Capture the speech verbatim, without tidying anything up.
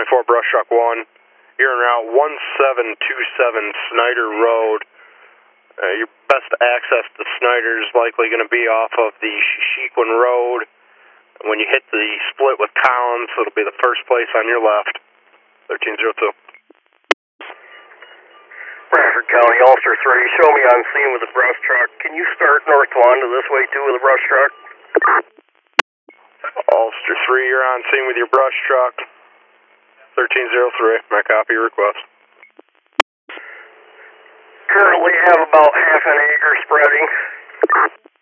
twenty-four Brush Truck one. You're en route one seven two seven Snyder Road. Uh, your best access to Snyder is likely going to be off of the Shequin Road. When you hit the split with Collins, it'll be the first place on your left. thirteen oh two. Bradford County, Ulster three, show me on scene with the brush truck. Can you start North Towanda this way too with the brush truck? Ulster three, you're on scene with your brush truck. thirteen oh three, my copy request. Currently have about half an acre spreading.